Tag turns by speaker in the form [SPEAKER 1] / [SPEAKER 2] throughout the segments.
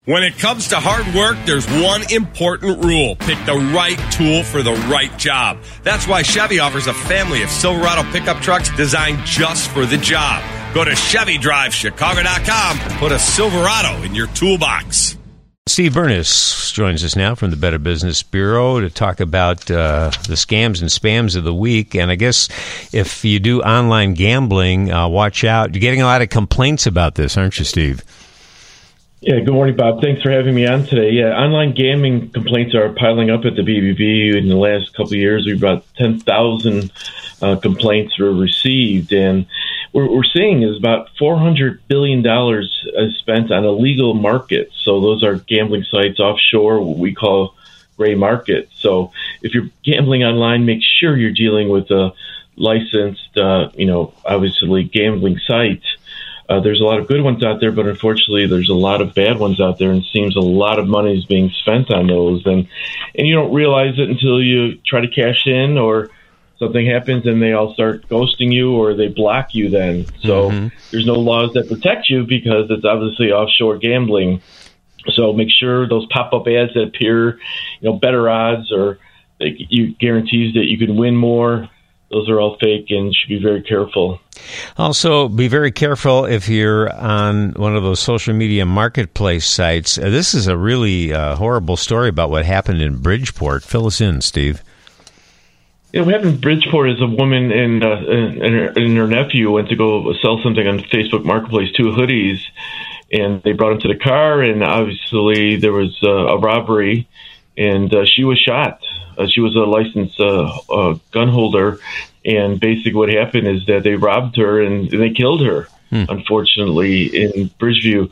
[SPEAKER 1] When it comes to hard work, there's one important rule. Pick the right tool for the right job. That's why Chevy offers a family of Silverado pickup trucks designed just for the job. Go to ChevyDriveChicago.com and put a Silverado in your toolbox.
[SPEAKER 2] Steve Burness joins us now from the Better Business Bureau to talk about the scams and spams of the week. And I guess if you do online gambling, watch out. You're getting a lot of complaints about this, aren't you, Steve?
[SPEAKER 3] Yeah, good morning, Bob. Thanks for having me on today. Yeah, online gambling complaints are piling up at the BBB. In the last couple of years, we've about 10,000 complaints were received. And what we're seeing is about $400 billion spent on illegal markets. So those are gambling sites offshore, what we call gray markets. So if you're gambling online, make sure you're dealing with a licensed, obviously gambling site. There's a lot of good ones out there, but unfortunately there's a lot of bad ones out there, and it seems a lot of money is being spent on those. And you don't realize it until you try to cash in or something happens and they all start ghosting you or they block you then. So there's no laws that protect you because it's obviously offshore gambling. So make sure those pop-up ads that appear, better odds or guarantees that you can win more, those are all fake and should be very careful.
[SPEAKER 2] Also, be very careful if you're on one of those social media marketplace sites. This is a really horrible story about what happened in Bridgeport. Fill us in, Steve.
[SPEAKER 3] Yeah, what happened in Bridgeport is a woman and her nephew went to go sell something on Facebook Marketplace, 2 hoodies, and they brought them to the car, and obviously there was a robbery, and she was shot. She was a licensed gun holder, and basically what happened is that they robbed her and they killed her, unfortunately, in Bridgeport.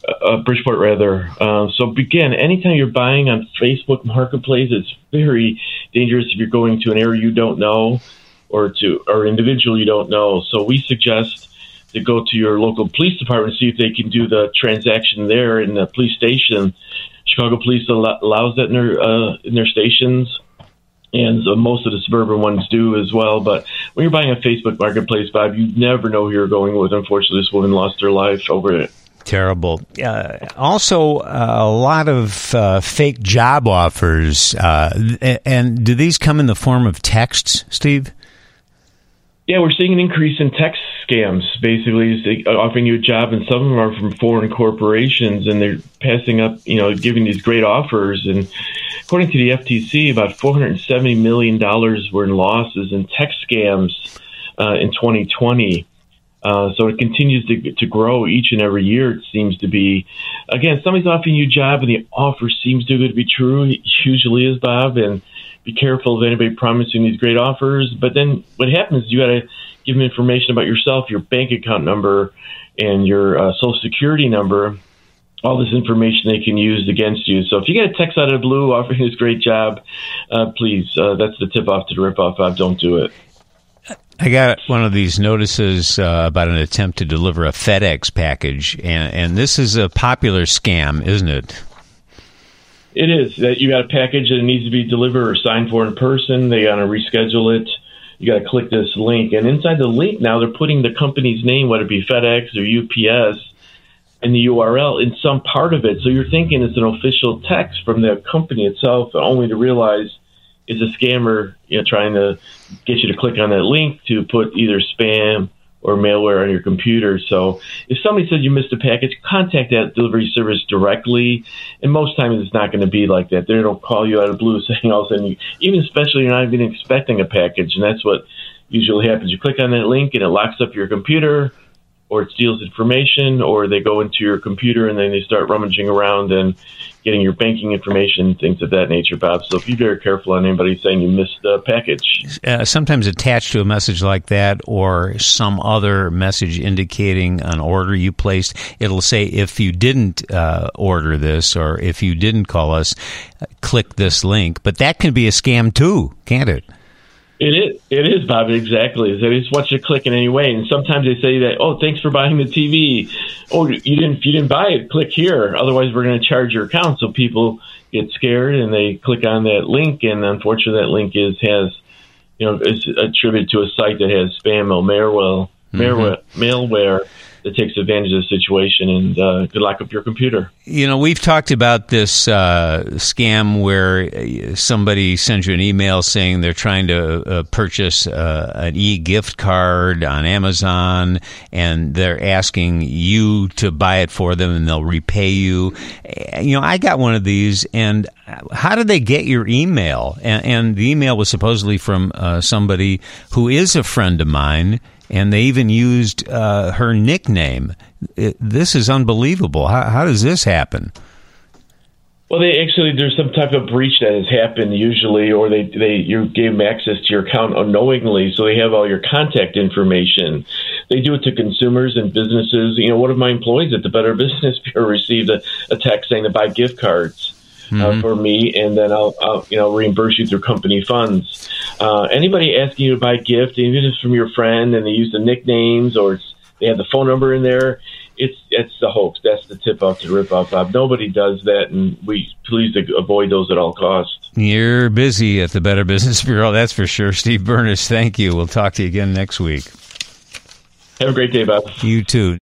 [SPEAKER 3] So again, anytime you're buying on Facebook Marketplace, it's very dangerous if you're going to an area you don't know or individual you don't know. So we suggest to go to your local police department and see if they can do the transaction there in the police station. Chicago Police allows that in their stations. And most of the suburban ones do as well. But when you're buying a Facebook Marketplace, Bob, you never know who you're going with. Unfortunately, this woman lost her life over it.
[SPEAKER 2] Terrible. Also, a lot of fake job offers. And do these come in the form of texts, Steve?
[SPEAKER 3] Yeah, we're seeing an increase in text scams. Basically, offering you a job, and some of them are from foreign corporations, and they're passing up, giving these great offers. And according to the FTC, about $470 million were in losses in text scams in 2020. So it continues to grow each and every year, it seems to be. Again, somebody's offering you a job, and the offer seems too good to be true. It usually is, Bob, and be careful of anybody promising these great offers. But then what happens is you got to give them information about yourself, your bank account number, and your Social Security number. All this information they can use against you. So if you get a text out of the blue offering this great job, please, that's the tip-off to the rip-off, Bob. Don't do it.
[SPEAKER 2] I got one of these notices about an attempt to deliver a FedEx package, and this is a popular scam, isn't it?
[SPEAKER 3] It is. That you got a package that needs to be delivered or signed for in person. They got to reschedule it. You got to click this link. And inside the link now, they're putting the company's name, whether it be FedEx or UPS, and the URL in some part of it. So you're thinking it's an official text from the company itself, only to realize it's a scammer trying to get you to click on that link to put either spam or malware on your computer. So if somebody says you missed a package, contact that delivery service directly. And most times it's not going to be like that. They don't call you out of the blue saying all of a sudden, even especially you're not even expecting a package. And that's what usually happens. You click on that link and it locks up your computer, or it steals information, or they go into your computer and then they start rummaging around and getting your banking information, things of that nature, Bob. So be very careful on anybody saying you missed a package.
[SPEAKER 2] Sometimes attached to a message like that or some other message indicating an order you placed, it'll say, if you didn't order this or if you didn't call us, click this link. But that can be a scam too, can't it?
[SPEAKER 3] It is, Bob, exactly. They just want you to click in any way. And sometimes they say that, oh, thanks for buying the TV. Oh, if you didn't buy it, click here. Otherwise, we're going to charge your account. So people get scared and they click on that link. And unfortunately, that link is attributed to a site that has spam or malware. that takes advantage of the situation and could lock up your computer.
[SPEAKER 2] We've talked about this scam where somebody sends you an email saying they're trying to purchase an e-gift card on Amazon, and they're asking you to buy it for them, and they'll repay you. I got one of these, and how did they get your email? And the email was supposedly from somebody who is a friend of mine, and they even used her nickname. This is unbelievable. How does this happen?
[SPEAKER 3] Well, there's some type of breach that has happened usually, or you gave them access to your account unknowingly, so they have all your contact information. They do it to consumers and businesses. One of my employees at the Better Business Bureau received a text saying to buy gift cards for me, and then I'll reimburse you through company funds. Anybody asking you to buy a gift, even if it's from your friend, and they use the nicknames or they have the phone number in there, it's the hoax. That's the tip-off to rip-off, Bob. Nobody does that, and we please avoid those at all costs.
[SPEAKER 2] You're busy at the Better Business Bureau, that's for sure. Steve Burness, thank you. We'll talk to you again next week.
[SPEAKER 3] Have a great day, Bob.
[SPEAKER 2] You too.